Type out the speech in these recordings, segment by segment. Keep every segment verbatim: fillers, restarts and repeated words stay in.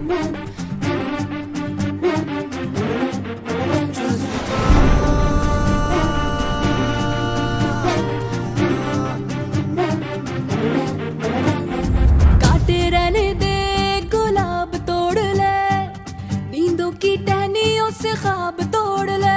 काटे रहने दे गुलाब तोड़ ले, नींदों की टहनियों से ख्वाब तोड़ ले।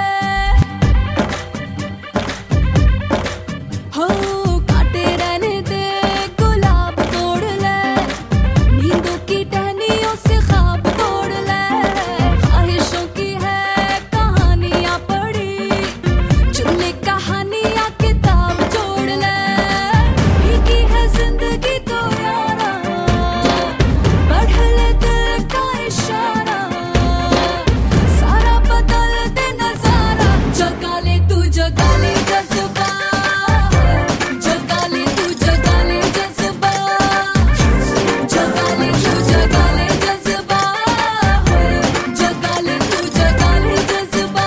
हो काटे रहने दे गुलाब तोड़ ले, नींदों की टहनियों से ख्वाब तोड़ ले। ख्वाहिशों की है कहानियां पढ़ी, चुन ले कहानियां किताब जोड़ ले। भीगी है जिंदगी तो यारा, बढ़ ले दिल का इशारा, सारा बदल दे नजारा। जगा ले तू जगा ले जज्बा, जगा ले तू जगा ले जज्बा, जगा ले तू जगा ले जज्बा, जगा ले तू जगा ले जज्बा।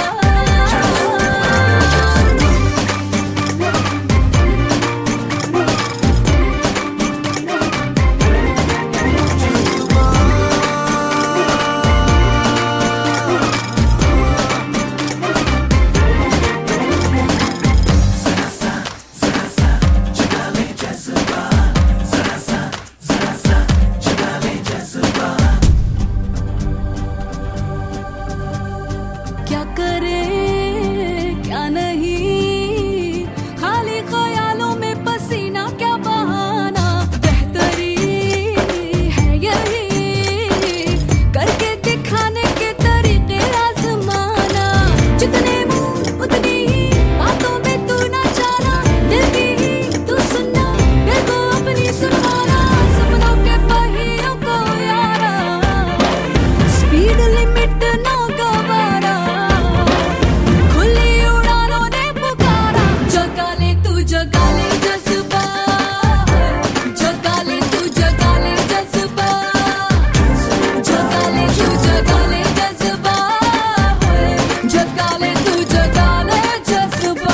क्या करे क्या नहीं, खाली ख्यालों में पसीना क्या बहाना। बेहतरी है यही, करके दिखाने के तरीके आजमाना। जितने मुंह उतनी ही बातों में तू ना जाना, दिल की ही तू सुनना, दिल को अपनी सुनवाना। सपनों के पहियों को यारा, स्पीड लिमिट ना गवारा, खुली उड़ानों ने पुकारा। जगा ले तू जगा ले जज्बा, जगा ले तू जगा ले जज्बा, जगा ले तू जगा ले जज्बा, जगा ले तू जगा ले जज्बा।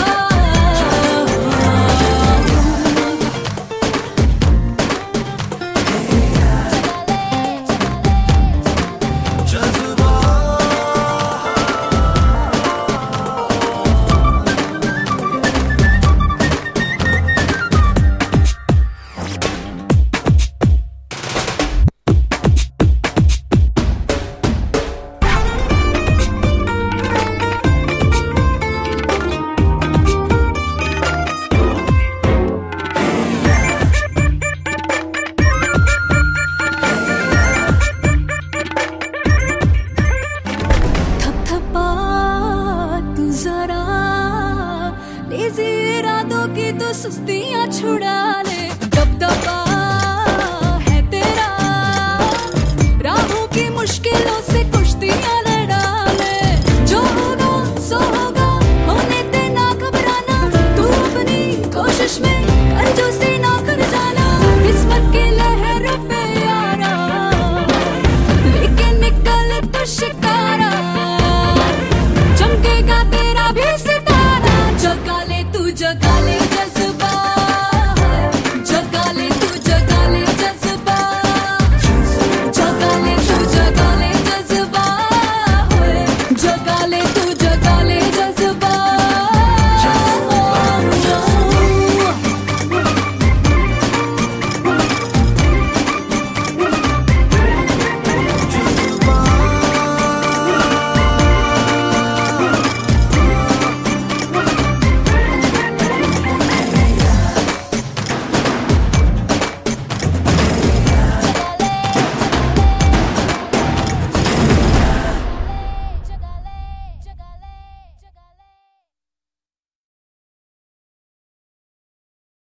थपथपा तू जरा, लेज़ी इरादों की तो सुस्तियां छुड़ा ले। दबदबा है तेरा, राहों की मुश्किलों से